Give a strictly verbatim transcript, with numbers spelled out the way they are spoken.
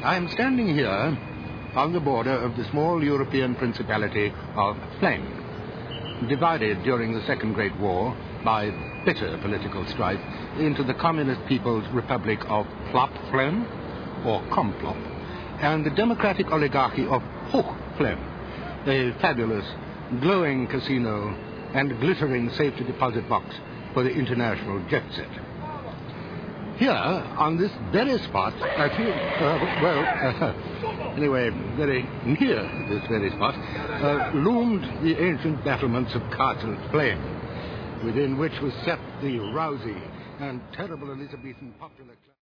I'm standing here on the border of the small European principality of Flem, divided during the Second Great War by bitter political strife into the Communist People's Republic of Plop Flem, or Komplop, and the democratic oligarchy of Hoch Flem, a fabulous, glowing casino and glittering safety deposit box for the international jet set. Here, on this very spot, I feel, uh, well, uh, anyway, very near this very spot, uh, loomed the ancient battlements of Castle Flem, within which was set the rousy and terrible Elizabethan popular...